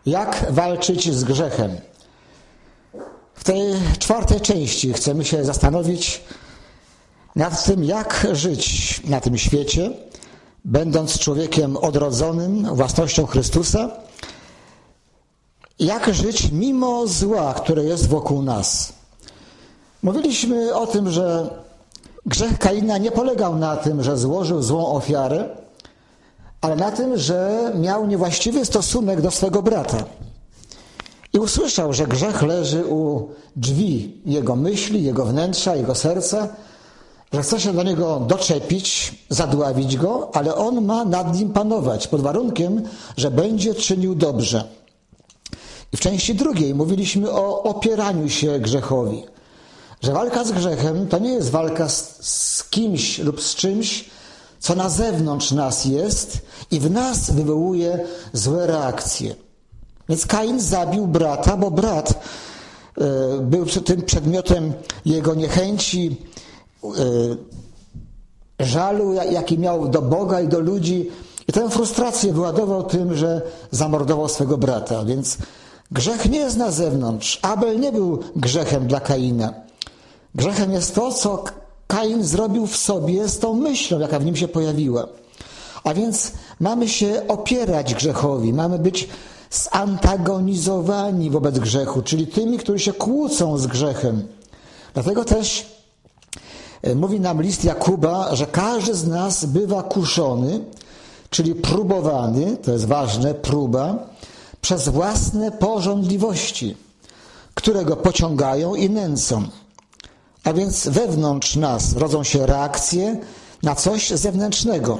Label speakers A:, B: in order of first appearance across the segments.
A: Jak walczyć z grzechem? W tej czwartej części chcemy się zastanowić nad tym, jak żyć na tym świecie, będąc człowiekiem odrodzonym, własnością Chrystusa, jak żyć mimo zła, które jest wokół nas. Mówiliśmy o tym, że grzech Kaina nie polegał na tym, że złożył złą ofiarę, ale na tym, że miał niewłaściwy stosunek do swego brata. I usłyszał, że grzech leży u drzwi jego myśli, jego wnętrza, jego serca, że chce się do niego doczepić, zadławić go, ale on ma nad nim panować, pod warunkiem, że będzie czynił dobrze. I w części drugiej mówiliśmy o opieraniu się grzechowi. Że walka z grzechem to nie jest walka z kimś lub z czymś, co na zewnątrz nas jest i w nas wywołuje złe reakcje. Więc Kain zabił brata, bo brat był tym przedmiotem jego niechęci, żalu, jaki miał do Boga i do ludzi. I tę frustrację wyładował tym, że zamordował swego brata. Więc grzech nie jest na zewnątrz. Abel nie był grzechem dla Kaina. Grzechem jest to, co Kain zrobił w sobie z tą myślą, jaka w nim się pojawiła. A więc mamy się opierać grzechowi, mamy być zantagonizowani wobec grzechu, czyli tymi, którzy się kłócą z grzechem. Dlatego też mówi nam list Jakuba, że każdy z nas bywa kuszony, czyli próbowany, to jest ważne, próba, przez własne pożądliwości, które go pociągają i nęcą. A więc wewnątrz nas rodzą się reakcje na coś zewnętrznego.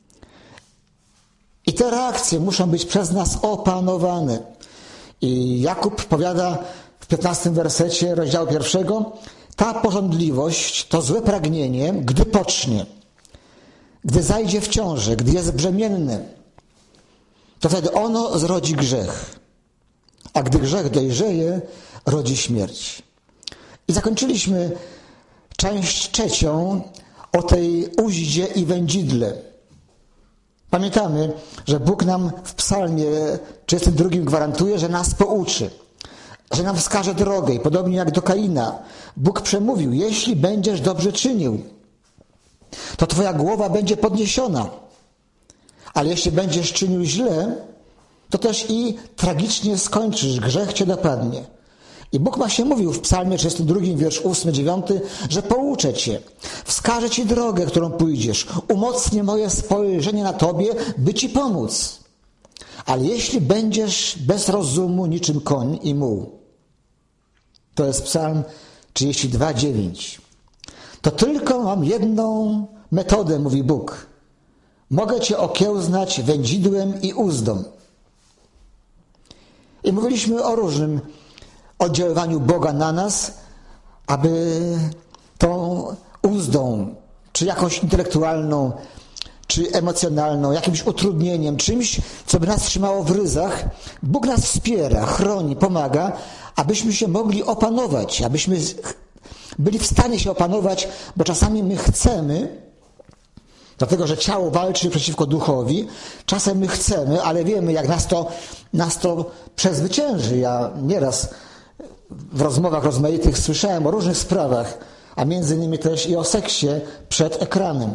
A: I te reakcje muszą być przez nas opanowane. I Jakub powiada w 15 wersecie rozdziału 1, ta pożądliwość, to złe pragnienie, gdy pocznie, gdy zajdzie w ciążę, gdy jest brzemienne, to wtedy ono zrodzi grzech. A gdy grzech dojrzeje, rodzi śmierć. I zakończyliśmy część 3 o tej uździe i wędzidle. Pamiętamy, że Bóg nam w psalmie 32 gwarantuje, że nas pouczy, że nam wskaże drogę i podobnie jak do Kaina. Bóg przemówił, jeśli będziesz dobrze czynił, to twoja głowa będzie podniesiona. Ale jeśli będziesz czynił źle, to też i tragicznie skończysz, grzech cię dopadnie. I Bóg właśnie mówił w psalmie 32, wiersz 8-9, że pouczę cię, wskażę ci drogę, którą pójdziesz, umocnię moje spojrzenie na tobie, by ci pomóc. Ale jeśli będziesz bez rozumu niczym koń i muł, to jest psalm 32:9, to tylko mam jedną metodę, mówi Bóg. Mogę cię okiełznać wędzidłem i uzdą. I mówiliśmy o różnym oddziaływaniu Boga na nas, aby tą uzdą, czy jakąś intelektualną, czy emocjonalną, jakimś utrudnieniem, czymś, co by nas trzymało w ryzach, Bóg nas wspiera, chroni, pomaga, abyśmy się mogli opanować, abyśmy byli w stanie się opanować, bo czasami my chcemy, dlatego że ciało walczy przeciwko duchowi, czasem my chcemy, ale wiemy, jak nas to przezwycięży. Ja nieraz w rozmowach rozmaitych słyszałem o różnych sprawach, a między innymi też i o seksie przed ekranem.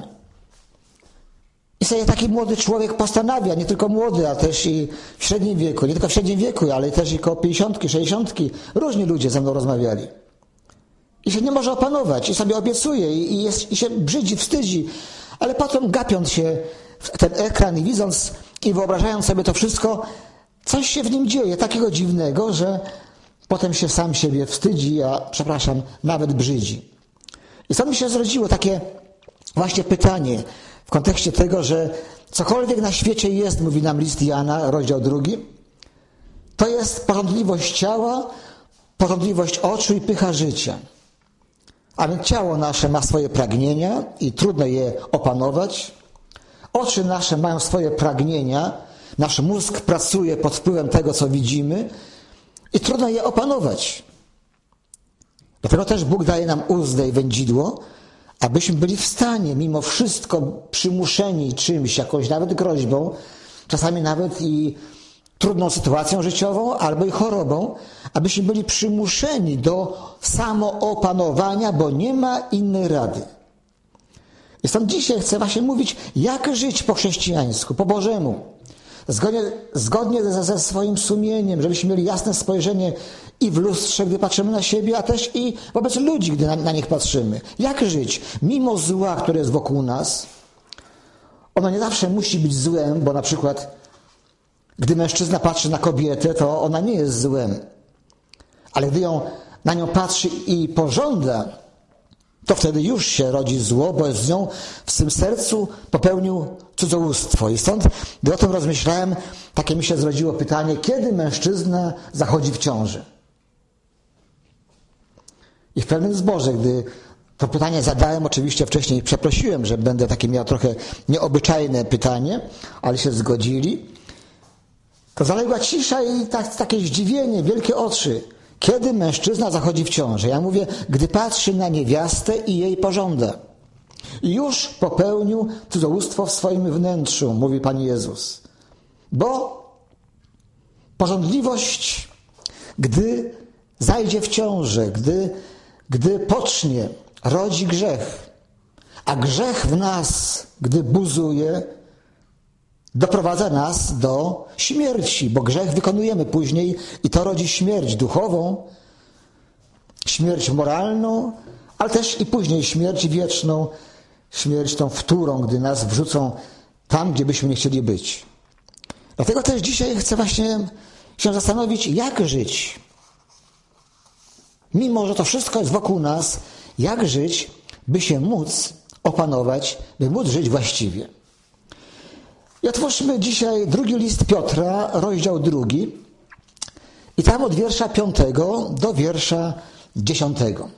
A: I sobie taki młody człowiek postanawia, nie tylko młody, a też i w średnim wieku, nie tylko w średnim wieku, ale też i koło 50, 60, różni ludzie ze mną rozmawiali. I się nie może opanować, i sobie obiecuje, i się brzydzi, wstydzi, ale potem gapiąc się w ten ekran i widząc i wyobrażając sobie to wszystko, coś się w nim dzieje takiego dziwnego, że potem się sam siebie wstydzi, nawet brzydzi. I stąd mi się zrodziło takie właśnie pytanie w kontekście tego, że cokolwiek na świecie jest, mówi nam list Jana, rozdział 2, to jest pożądliwość ciała, pożądliwość oczu i pycha życia. A więc ciało nasze ma swoje pragnienia i trudno je opanować. Oczy nasze mają swoje pragnienia, nasz mózg pracuje pod wpływem tego, co widzimy i trudno je opanować. Dlatego też Bóg daje nam uzdę i wędzidło, abyśmy byli w stanie, mimo wszystko przymuszeni czymś, jakąś nawet groźbą, czasami nawet i trudną sytuacją życiową albo i chorobą, abyśmy byli przymuszeni do samoopanowania, bo nie ma innej rady. I stąd dzisiaj chcę właśnie mówić, jak żyć po chrześcijańsku, po Bożemu, zgodnie ze swoim sumieniem, żebyśmy mieli jasne spojrzenie i w lustrze, gdy patrzymy na siebie, a też i wobec ludzi, gdy na nich patrzymy. Jak żyć mimo zła, które jest wokół nas? Ono nie zawsze musi być złem, bo na przykład gdy mężczyzna patrzy na kobietę, to ona nie jest złem. Ale gdy na nią patrzy i pożąda, to wtedy już się rodzi zło, bo z nią w swym sercu popełnił cudzołóstwo. I stąd, gdy o tym rozmyślałem, takie mi się zrodziło pytanie, kiedy mężczyzna zachodzi w ciąży? I w pewnym zborze, gdy to pytanie zadałem, oczywiście wcześniej przeprosiłem, że będę takie miał trochę nieobyczajne pytanie, ale się zgodzili. To zaległa cisza i takie zdziwienie, wielkie oczy. Kiedy mężczyzna zachodzi w ciążę? Ja mówię, gdy patrzy na niewiastę i jej pożąda. I już popełnił cudzołóstwo w swoim wnętrzu, mówi Pan Jezus. Bo pożądliwość, gdy zajdzie w ciążę, gdy pocznie, rodzi grzech. A grzech w nas, gdy buzuje, doprowadza nas do śmierci, bo grzech wykonujemy później i to rodzi śmierć duchową, śmierć moralną, ale też i później śmierć wieczną, śmierć tą wtórą, gdy nas wrzucą tam, gdzie byśmy nie chcieli być. Dlatego też dzisiaj chcę właśnie się zastanowić, jak żyć. Mimo że to wszystko jest wokół nas, jak żyć, by się móc opanować, by móc żyć właściwie. I otwórzmy dzisiaj drugi list Piotra, rozdział 2. I tam od wiersza 5 do wiersza 10.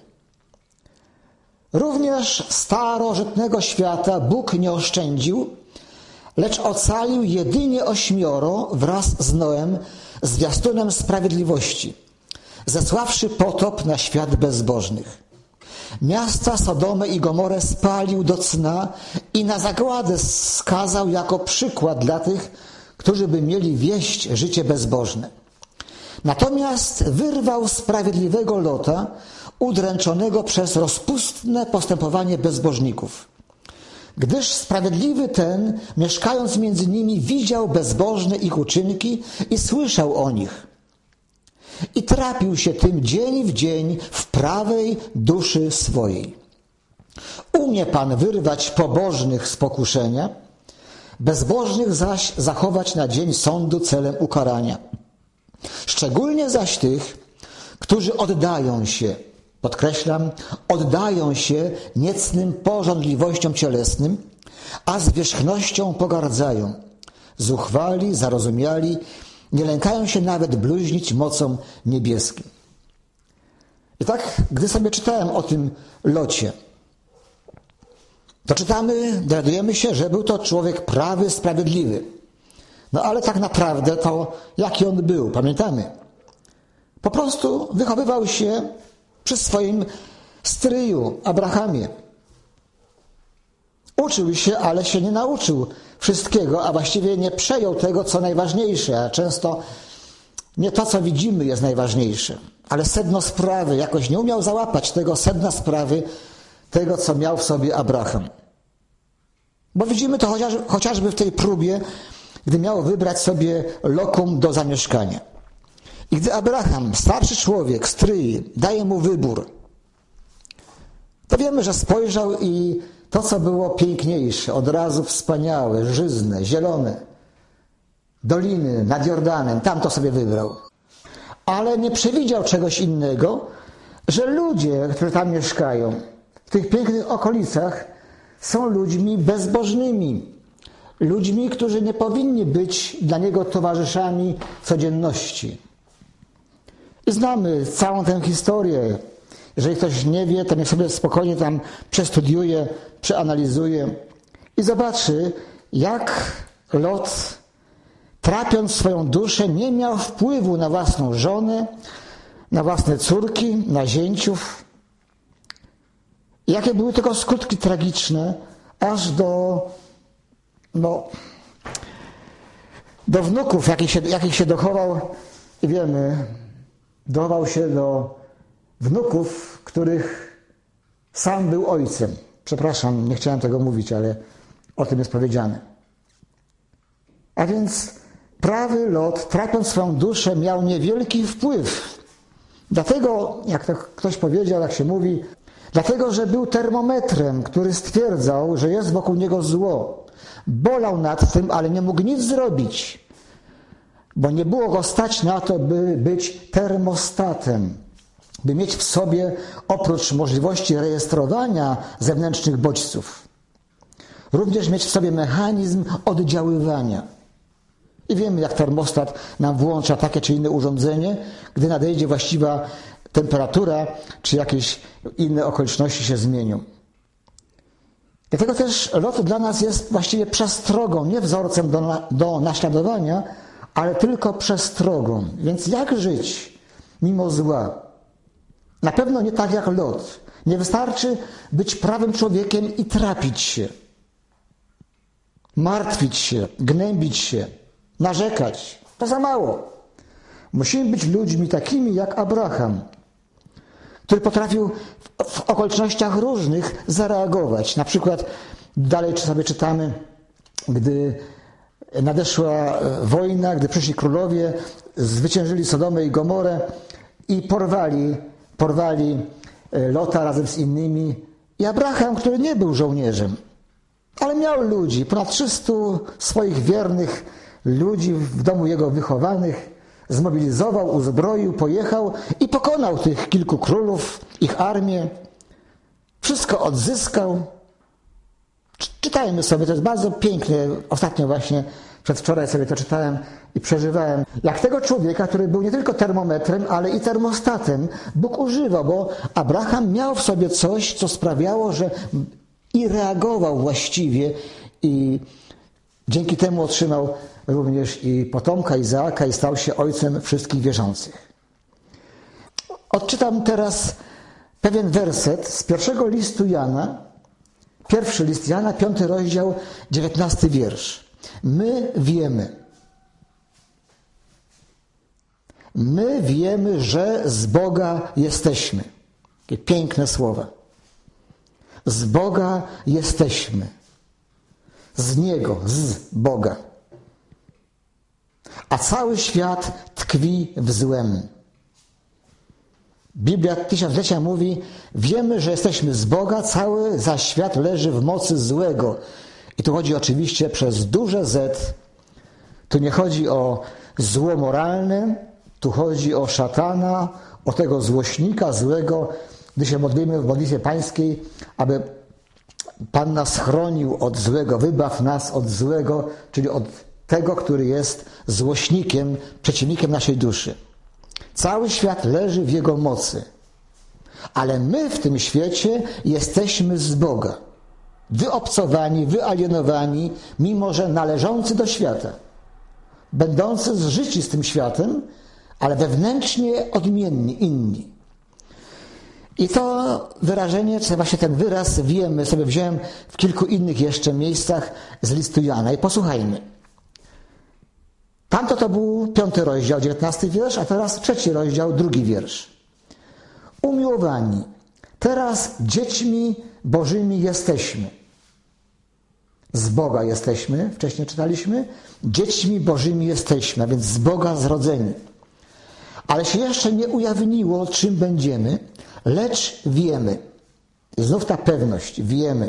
A: Również starożytnego świata Bóg nie oszczędził, lecz ocalił jedynie 8 wraz z Noem, zwiastunem sprawiedliwości, zesławszy potop na świat bezbożnych. Miasta Sodomę i Gomorę spalił do cna i na zagładę skazał jako przykład dla tych, którzy by mieli wieść życie bezbożne. Natomiast wyrwał sprawiedliwego Lota, udręczonego przez rozpustne postępowanie bezbożników. Gdyż sprawiedliwy ten, mieszkając między nimi, widział bezbożne ich uczynki i słyszał o nich. I trapił się tym dzień w dzień w prawej duszy swojej. Umie Pan wyrwać pobożnych z pokuszenia, bezbożnych zaś zachować na dzień sądu celem ukarania. Szczególnie zaś tych, którzy oddają się, podkreślam, oddają się niecnym pożądliwościom cielesnym, a zwierzchnością pogardzają. Zuchwali, zarozumiali, nie lękają się nawet bluźnić mocą niebieskim. I tak, gdy sobie czytałem o tym Locie, to czytamy, dowiadujemy się, że był to człowiek prawy, sprawiedliwy. No ale tak naprawdę to jaki on był, pamiętamy? Po prostu wychowywał się przy swoim stryju, Abrahamie. Uczył się, ale się nie nauczył wszystkiego, a właściwie nie przejął tego, co najważniejsze, a często nie to, co widzimy, jest najważniejsze, ale sedno sprawy, jakoś nie umiał załapać tego sedna sprawy, tego, co miał w sobie Abraham. Bo widzimy to chociażby w tej próbie, gdy miał wybrać sobie lokum do zamieszkania. I gdy Abraham, starszy człowiek, stryj, daje mu wybór, to wiemy, że spojrzał i to, co było piękniejsze, od razu wspaniałe, żyzne, zielone, doliny nad Jordanem, tam to sobie wybrał. Ale nie przewidział czegoś innego, że ludzie, którzy tam mieszkają, w tych pięknych okolicach, są ludźmi bezbożnymi. Ludźmi, którzy nie powinni być dla niego towarzyszami codzienności. I znamy całą tę historię. Jeżeli ktoś nie wie, to niech sobie spokojnie tam przestudiuje, przeanalizuje i zobaczy, jak Lot, trapiąc swoją duszę, nie miał wpływu na własną żonę, na własne córki, na zięciów. I jakie były tego skutki tragiczne, aż do Do wnuków, jakich się dochował, i wiemy, dochował się do wnuków, których sam był ojcem. Przepraszam, nie chciałem tego mówić, ale o tym jest powiedziane. A więc prawy Lot, trapiąc swoją duszę, miał niewielki wpływ. Dlatego, jak to ktoś powiedział, jak się mówi, dlatego, że był termometrem, który stwierdzał, że jest wokół niego zło. Bolał nad tym, ale nie mógł nic zrobić, bo nie było go stać na to, by być termostatem, by mieć w sobie, oprócz możliwości rejestrowania zewnętrznych bodźców, również mieć w sobie mechanizm oddziaływania. I wiemy, jak termostat nam włącza takie czy inne urządzenie, gdy nadejdzie właściwa temperatura, czy jakieś inne okoliczności się zmienią. Dlatego też Lot dla nas jest właściwie przestrogą, nie wzorcem do naśladowania, ale tylko przestrogą. Więc jak żyć mimo zła? Na pewno nie tak jak Lot. Nie wystarczy być prawym człowiekiem i trapić się, martwić się, gnębić się, narzekać. To za mało. Musimy być ludźmi takimi jak Abraham, który potrafił w okolicznościach różnych zareagować. Na przykład dalej sobie czytamy, gdy nadeszła wojna, gdy przyszli królowie, zwyciężyli Sodomę i Gomorę i porwali Lota razem z innymi. I Abraham, który nie był żołnierzem, ale miał ludzi, ponad 300 swoich wiernych ludzi w domu jego wychowanych, zmobilizował, uzbroił, pojechał i pokonał tych kilku królów, ich armię. Wszystko odzyskał. Czytajmy sobie, to jest bardzo piękne. Ostatnio właśnie, przedwczoraj sobie to czytałem i przeżywałem. Jak tego człowieka, który był nie tylko termometrem, ale i termostatem, Bóg używał, bo Abraham miał w sobie coś, co sprawiało, że i reagował właściwie i dzięki temu otrzymał również i potomka Izaaka i stał się ojcem wszystkich wierzących. Odczytam teraz pewien werset z pierwszego listu Jana, pierwszy list Jana, 5 rozdział, 19 wiersz. My wiemy, że z Boga jesteśmy. Takie piękne słowa. Z Boga jesteśmy. Z Niego, z Boga. A cały świat tkwi w złem. Biblia tysiąclecia mówi, wiemy, że jesteśmy z Boga, cały zaś świat leży w mocy złego. I tu chodzi oczywiście przez duże Z. Tu nie chodzi o zło moralne, tu chodzi o szatana, o tego złośnika złego, gdy się modlimy w modlitwie pańskiej, aby Pan nas chronił od złego, wybaw nas od złego, czyli od tego, który jest złośnikiem, przeciwnikiem naszej duszy. Cały świat leży w jego mocy, ale my w tym świecie jesteśmy z Boga, wyobcowani, wyalienowani, mimo że należący do świata, będący zżyci z tym światem, ale wewnętrznie odmienni, inni. I to wyrażenie, czy właśnie ten wyraz wiemy, sobie wziąłem w kilku innych jeszcze miejscach z listu Jana. I posłuchajmy. Tamto to był 5 rozdział, 19 wiersz, a teraz 3 rozdział, 2 wiersz. Umiłowani, teraz dziećmi Bożymi jesteśmy. Z Boga jesteśmy, wcześniej czytaliśmy. Dziećmi Bożymi jesteśmy, a więc z Boga zrodzeni. Ale się jeszcze nie ujawniło, czym będziemy, lecz wiemy. I znów ta pewność, wiemy.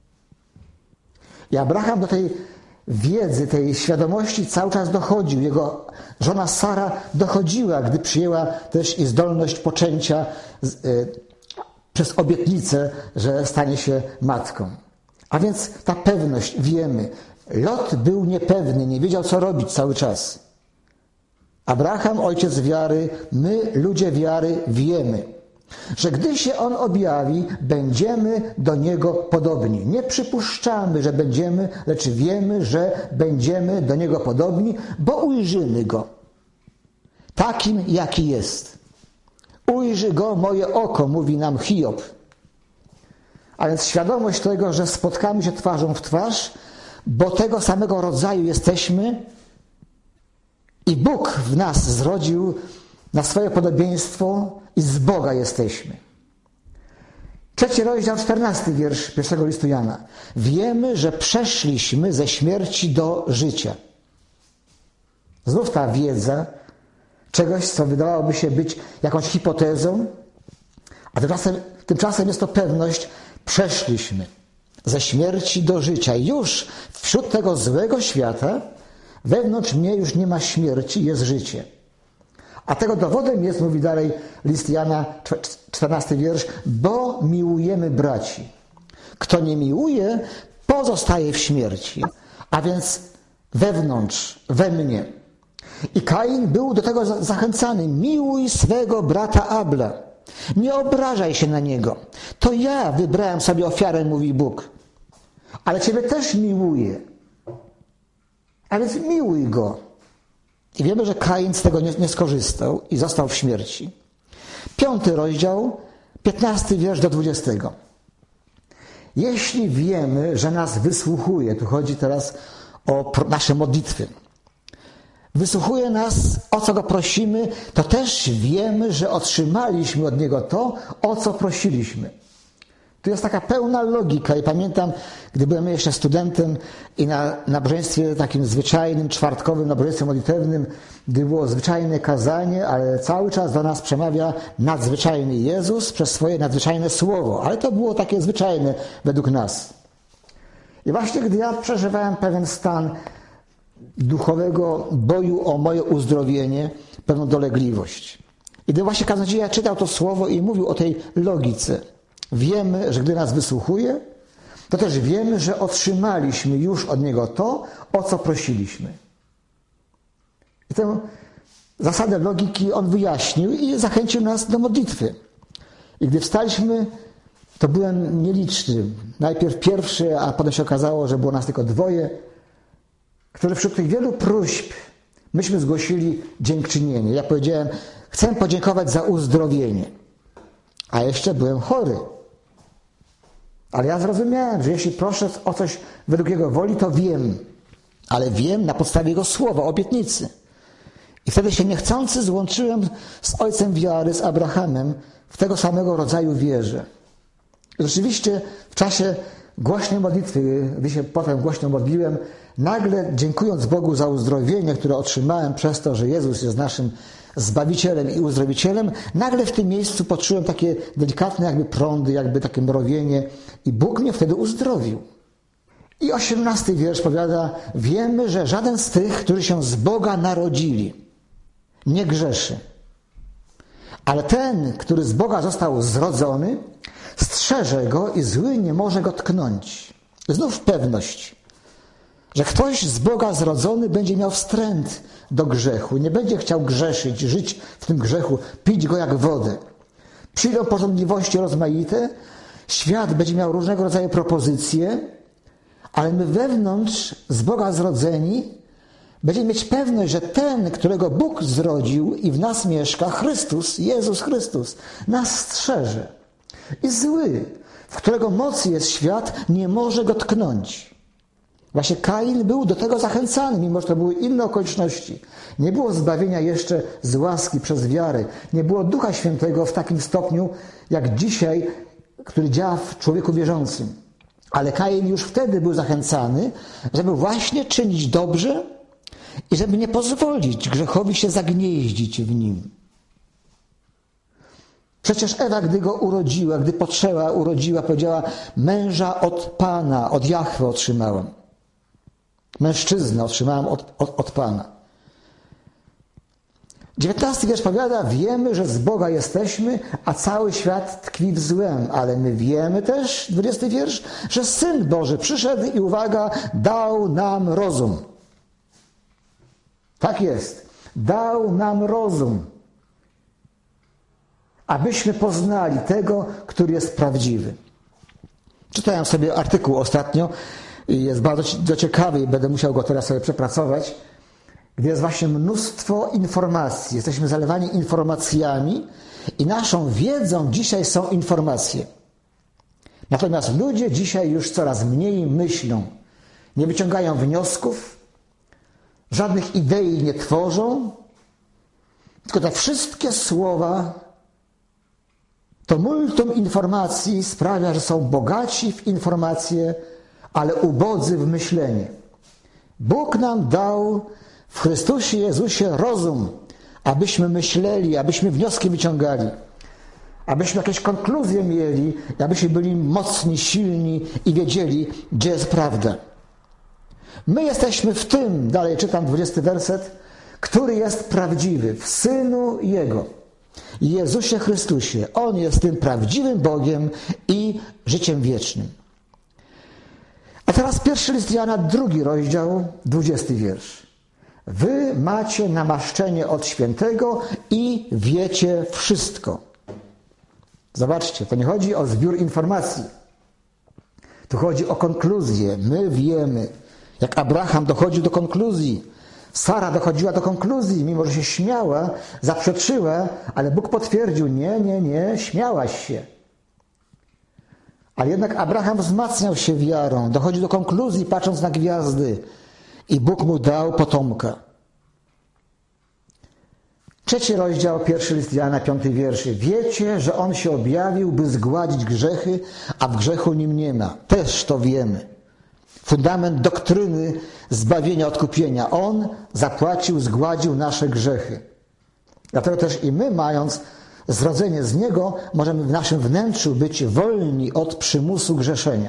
A: I Abraham do tej wiedzy, tej świadomości cały czas dochodził. Jego żona Sara dochodziła, gdy przyjęła też i zdolność poczęcia przez obietnicę, że stanie się matką. A więc ta pewność, wiemy. Lot był niepewny, nie wiedział, co robić cały czas. Abraham, ojciec wiary, my, ludzie wiary, wiemy, że gdy się On objawi, będziemy do Niego podobni. Nie przypuszczamy, że będziemy, lecz wiemy, że będziemy do Niego podobni, bo ujrzymy Go takim, jaki jest. Ujrzy Go moje oko, mówi nam Hiob. A więc świadomość tego, że spotkamy się twarzą w twarz, bo tego samego rodzaju jesteśmy, I Bóg w nas zrodził na swoje podobieństwo i z Boga jesteśmy. 3 rozdział, 14 wiersz 1 listu Jana. Wiemy, że przeszliśmy ze śmierci do życia. Znów ta wiedza czegoś, co wydawałoby się być jakąś hipotezą, a tymczasem jest to pewność, przeszliśmy ze śmierci do życia. I już wśród tego złego świata wewnątrz mnie już nie ma śmierci, jest życie. A tego dowodem jest, mówi dalej list Jana, 14 wiersz, bo miłujemy braci. Kto nie miłuje, pozostaje w śmierci, a więc wewnątrz, we mnie. I Kain był do tego zachęcany. Miłuj swego brata Abla. Nie obrażaj się na niego. To ja wybrałem sobie ofiarę, mówi Bóg. Ale ciebie też miłuję. A więc miłuj go. I wiemy, że Kain z tego nie skorzystał i został w śmierci. 5 rozdział, 15 wiersz do 20. Jeśli wiemy, że nas wysłuchuje, tu chodzi teraz o nasze modlitwy, wysłuchuje nas, o co go prosimy, to też wiemy, że otrzymaliśmy od niego to, o co prosiliśmy. Tu jest taka pełna logika i pamiętam, gdy byłem jeszcze studentem i na nabożeństwie takim zwyczajnym, czwartkowym nabożeństwie modlitewnym, gdy było zwyczajne kazanie, ale cały czas do nas przemawia nadzwyczajny Jezus przez swoje nadzwyczajne słowo, ale to było takie zwyczajne według nas. I właśnie gdy ja przeżywałem pewien stan duchowego boju o moje uzdrowienie, pewną dolegliwość. I gdy właśnie kaznodzieja czytał to słowo i mówił o tej logice. Wiemy, że gdy nas wysłuchuje, to też wiemy, że otrzymaliśmy już od Niego to, o co prosiliśmy. I tę zasadę logiki On wyjaśnił i zachęcił nas do modlitwy. I gdy wstaliśmy, to byłem nieliczny. Najpierw pierwszy, a potem się okazało, że było nas tylko 2, które wśród tych wielu próśb myśmy zgłosili dziękczynienie. Ja powiedziałem, chcę podziękować za uzdrowienie. A jeszcze byłem chory. Ale ja zrozumiałem, że jeśli proszę o coś według Jego woli, to wiem. Ale wiem na podstawie Jego słowa, obietnicy. I wtedy się niechcący złączyłem z ojcem wiary, z Abrahamem, w tego samego rodzaju wierze. I rzeczywiście w czasie głośnej modlitwy, gdy się potem głośno modliłem, nagle dziękując Bogu za uzdrowienie, które otrzymałem przez to, że Jezus jest naszym Zbawicielem i Uzdrowicielem, nagle w tym miejscu poczułem takie delikatne jakby prądy, jakby takie mrowienie i Bóg mnie wtedy uzdrowił. I 18 wiersz powiada, wiemy, że żaden z tych, którzy się z Boga narodzili, nie grzeszy. Ale ten, który z Boga został zrodzony, strzeże go i zły nie może go tknąć. Znów pewność, że ktoś z Boga zrodzony będzie miał wstręt do grzechu, nie będzie chciał grzeszyć, żyć w tym grzechu, pić go jak wodę. Przyjdą pożądliwości rozmaite, świat będzie miał różnego rodzaju propozycje, ale my wewnątrz, z Boga zrodzeni, będziemy mieć pewność, że ten, którego Bóg zrodził i w nas mieszka, Chrystus, Jezus Chrystus, nas strzeże. I zły, w którego mocy jest świat, nie może go tknąć. Właśnie Kain był do tego zachęcany, mimo że to były inne okoliczności. Nie było zbawienia jeszcze z łaski przez wiarę. Nie było Ducha Świętego w takim stopniu, jak dzisiaj, który działa w człowieku wierzącym. Ale Kain już wtedy był zachęcany, żeby właśnie czynić dobrze i żeby nie pozwolić grzechowi się zagnieździć w nim. Przecież Ewa, gdy go urodziła, gdy poczęła, urodziła, powiedziała, męża od Pana, od Jahwe otrzymałam. Mężczyznę otrzymałam od Pana. 19 wiersz powiada, wiemy, że z Boga jesteśmy, a cały świat tkwi w złem. Ale my wiemy też, 20 wiersz, że Syn Boży przyszedł i uwaga, dał nam rozum. Tak jest. Dał nam rozum. Abyśmy poznali tego, który jest prawdziwy. Czytałem sobie artykuł ostatnio i jest bardzo ciekawy i będę musiał go teraz sobie przepracować, gdzie jest właśnie mnóstwo informacji. Jesteśmy zalewani informacjami i naszą wiedzą dzisiaj są informacje. Natomiast ludzie dzisiaj już coraz mniej myślą. Nie wyciągają wniosków, żadnych idei nie tworzą, tylko te wszystkie słowa, to multum informacji sprawia, że są bogaci w informacje, ale ubodzy w myślenie. Bóg nam dał w Chrystusie Jezusie rozum, abyśmy myśleli, abyśmy wnioski wyciągali, abyśmy jakieś konkluzje mieli, abyśmy byli mocni, silni i wiedzieli, gdzie jest prawda. My jesteśmy w tym, dalej czytam 20 werset, który jest prawdziwy, w Synu Jego, Jezusie Chrystusie. On jest tym prawdziwym Bogiem i życiem wiecznym. A teraz pierwszy list Jana, 2 rozdział, 20 wiersz. Wy macie namaszczenie od świętego i wiecie wszystko. Zobaczcie, to nie chodzi o zbiór informacji. Tu chodzi o konkluzję. My wiemy. Jak Abraham dochodził do konkluzji. Sara dochodziła do konkluzji, mimo że się śmiała, zaprzeczyła, ale Bóg potwierdził, nie, śmiałaś się. Ale jednak Abraham wzmacniał się wiarą, dochodził do konkluzji, patrząc na gwiazdy. I Bóg mu dał potomka. 3 rozdział, 1 list Jana, 5 wiersz. Wiecie, że On się objawił, by zgładzić grzechy, a w grzechu nim nie ma. Też to wiemy. Fundament doktryny zbawienia, odkupienia. On zapłacił, zgładził nasze grzechy. Dlatego też i my, mając zrodzenie z Niego, możemy w naszym wnętrzu być wolni od przymusu grzeszenia.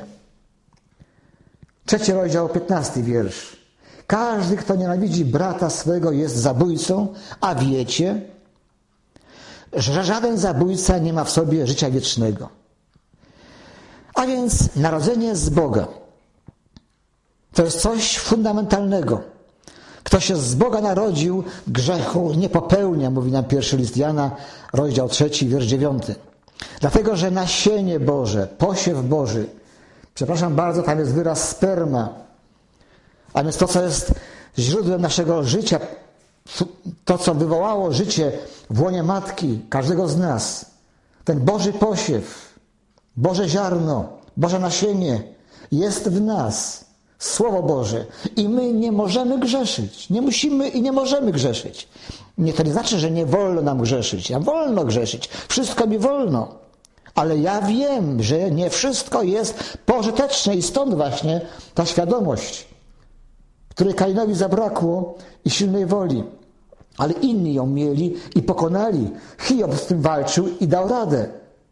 A: 3 rozdział, 15 wiersz. Każdy, kto nienawidzi brata swego, jest zabójcą, a wiecie, że żaden zabójca nie ma w sobie życia wiecznego. A więc narodzenie z Boga to jest coś fundamentalnego. Kto się z Boga narodził, grzechu nie popełnia, mówi nam 1 list Jana, rozdział 3, wiersz 9. Dlatego, że nasienie Boże, posiew Boży, przepraszam bardzo, tam jest wyraz sperma, a więc to, co jest źródłem naszego życia, to, co wywołało życie w łonie matki każdego z nas, ten Boży posiew, Boże ziarno, Boże nasienie jest w nas. Słowo Boże. I my nie możemy grzeszyć. Nie musimy i nie możemy grzeszyć. To nie znaczy, że nie wolno nam grzeszyć. Ja wolno grzeszyć. Wszystko mi wolno. Ale ja wiem, że nie wszystko jest pożyteczne i stąd właśnie ta świadomość, której Kainowi zabrakło i silnej woli. Ale inni ją mieli i pokonali. Hiob z tym walczył i dał radę.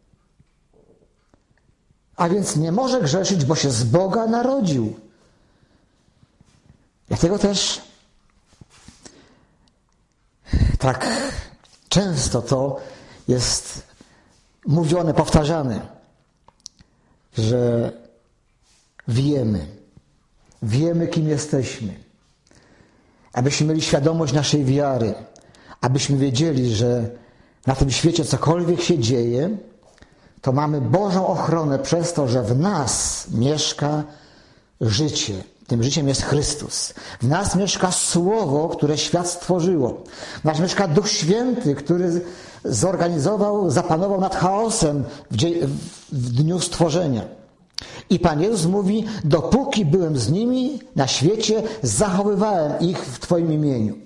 A: A więc nie może grzeszyć, bo się z Boga narodził. Dlatego też tak często to jest mówione, powtarzane, że wiemy, kim jesteśmy. Abyśmy mieli świadomość naszej wiary, abyśmy wiedzieli, że na tym świecie cokolwiek się dzieje, to mamy Bożą ochronę przez to, że w nas mieszka życie. Tym życiem jest Chrystus. W nas mieszka Słowo, które świat stworzyło. W nas mieszka Duch Święty, który zorganizował, zapanował nad chaosem w dniu stworzenia. I Pan Jezus mówi, dopóki byłem z nimi na świecie, zachowywałem ich w Twoim imieniu.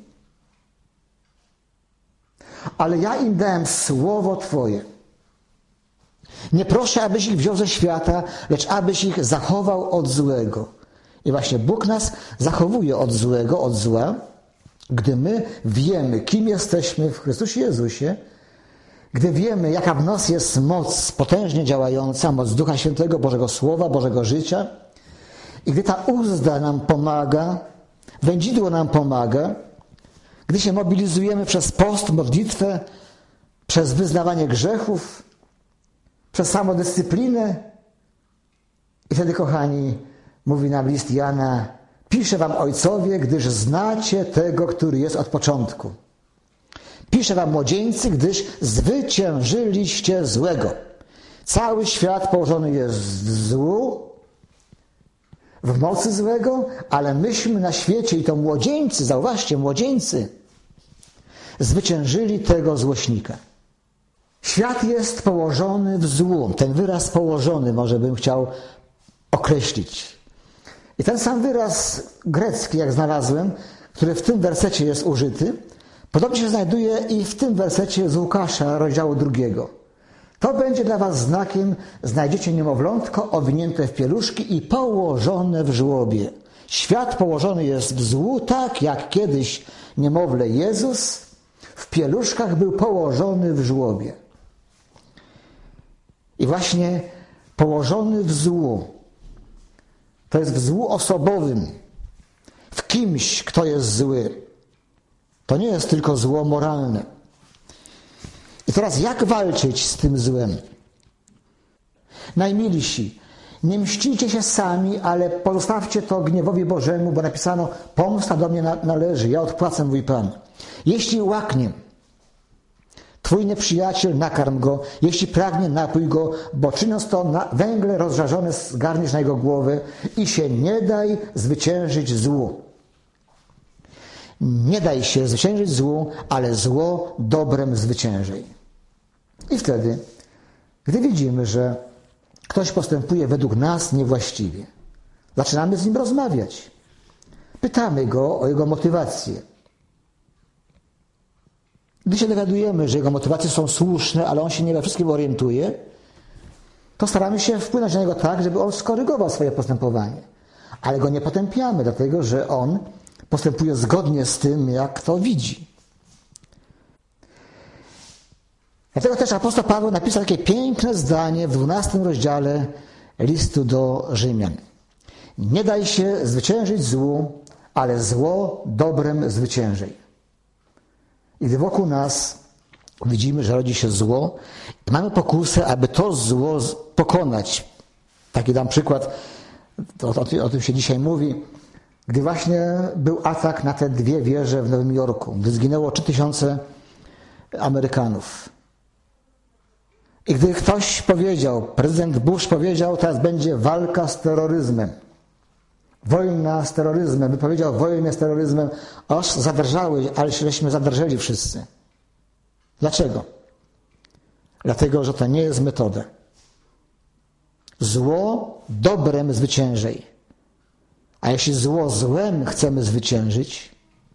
A: Ale ja im dałem Słowo Twoje. Nie proszę, abyś ich wziął ze świata, lecz abyś ich zachował od złego. I właśnie Bóg nas zachowuje od złego, od zła, gdy my wiemy, kim jesteśmy w Chrystusie Jezusie, gdy wiemy, jaka w nas jest moc potężnie działająca, moc Ducha Świętego, Bożego Słowa, Bożego życia, i gdy ta uzda nam pomaga, wędzidło nam pomaga, gdy się mobilizujemy przez post, modlitwę, przez wyznawanie grzechów, przez samodyscyplinę, i wtedy, kochani, mówi nam list Jana, piszę wam, ojcowie, gdyż znacie tego, który jest od początku. Piszę wam, młodzieńcy, gdyż zwyciężyliście złego. Cały świat położony jest w złu, w mocy złego, ale myśmy na świecie, i to młodzieńcy, zauważcie, młodzieńcy, zwyciężyli tego złośnika. Świat jest położony w złu. Ten wyraz położony może bym chciał określić. I ten sam wyraz grecki, jak znalazłem, który w tym wersecie jest użyty, podobnie się znajduje i w tym wersecie z Łukasza, rozdziału 2. To będzie dla was znakiem, znajdziecie niemowlątko owinięte w pieluszki i położone w żłobie. Świat położony jest w złu, tak jak kiedyś niemowlę Jezus w pieluszkach był położony w żłobie. I właśnie położony w złu, to jest w złu osobowym, w kimś, kto jest zły. To nie jest tylko zło moralne. I teraz jak walczyć z tym złem? Najmilsi, nie mścicie się sami, ale pozostawcie to gniewowi Bożemu, bo napisano, pomsta do mnie należy, ja odpłacę, mówi Pan. Jeśli łaknie twój nieprzyjaciel, nakarm go, jeśli pragnie, napój go, bo czyniąc to węgle rozżarzone zgarniesz na jego głowę i się nie daj zwyciężyć złu. Nie daj się zwyciężyć złu, ale zło dobrem zwyciężaj. I wtedy, gdy widzimy, że ktoś postępuje według nas niewłaściwie, zaczynamy z nim rozmawiać. Pytamy go o jego motywację. Gdy się dowiadujemy, że jego motywacje są słuszne, ale on się nie we wszystkim orientuje, to staramy się wpłynąć na niego tak, żeby on skorygował swoje postępowanie. Ale go nie potępiamy, dlatego że on postępuje zgodnie z tym, jak to widzi. Dlatego też apostoł Paweł napisał takie piękne zdanie w 12 rozdziale listu do Rzymian. Nie daj się zwyciężyć złu, ale zło dobrem zwyciężaj. I gdy wokół nas widzimy, że rodzi się zło i mamy pokusę, aby to zło pokonać. Taki dam przykład, o tym się dzisiaj mówi, gdy właśnie był atak na te 2 wieże w Nowym Jorku, gdy zginęło 3000 Amerykanów. I gdy ktoś powiedział, prezydent Bush powiedział, teraz będzie walka z terroryzmem. Wojna z terroryzmem, wypowiedział wojnę z terroryzmem, aż zadrżały, ale żeśmy zadrżeli wszyscy. Dlaczego? Dlatego, że to nie jest metoda. Zło dobrem zwyciężaj. A jeśli zło złem chcemy zwyciężyć,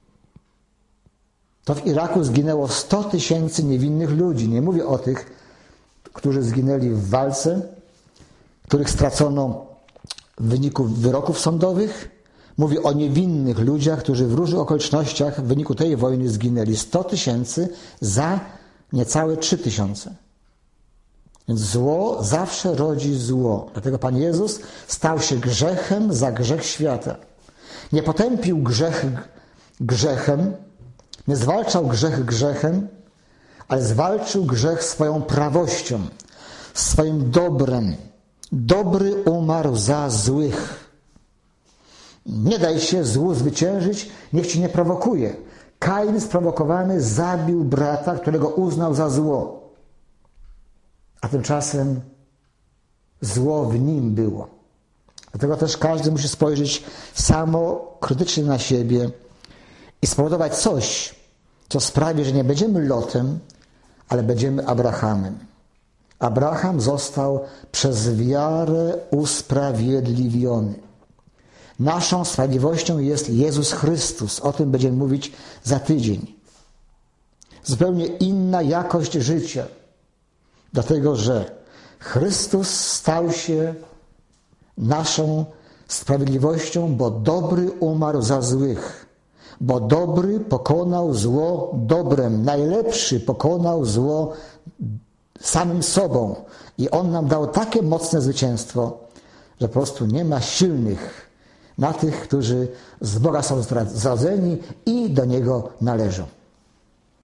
A: to w Iraku zginęło 100 000 niewinnych ludzi. Nie mówię o tych, którzy zginęli w walce, których stracono w wyniku wyroków sądowych. Mówię o niewinnych ludziach, którzy w różnych okolicznościach w wyniku tej wojny zginęli. 100 000 za niecałe 3000. Więc zło zawsze rodzi zło. Dlatego Pan Jezus stał się grzechem za grzech świata. Nie potępił grzech grzechem, nie zwalczał grzech grzechem, ale zwalczył grzech swoją prawością, swoim dobrem. Dobry umarł za złych. Nie daj się złu zwyciężyć, niech ci nie prowokuje. Kain sprowokowany zabił brata, którego uznał za zło. A tymczasem zło w nim było. Dlatego też każdy musi spojrzeć samokrytycznie na siebie i spowodować coś, co sprawi, że nie będziemy Lotem, ale będziemy Abrahamem. Abraham został przez wiarę usprawiedliwiony. Naszą sprawiedliwością jest Jezus Chrystus. O tym będziemy mówić za tydzień. Zupełnie inna jakość życia. Dlatego, że Chrystus stał się naszą sprawiedliwością, bo dobry umarł za złych. Bo dobry pokonał zło dobrem. Najlepszy pokonał zło samym sobą. I On nam dał takie mocne zwycięstwo, że po prostu nie ma silnych na tych, którzy z Boga są zdradzeni i do Niego należą.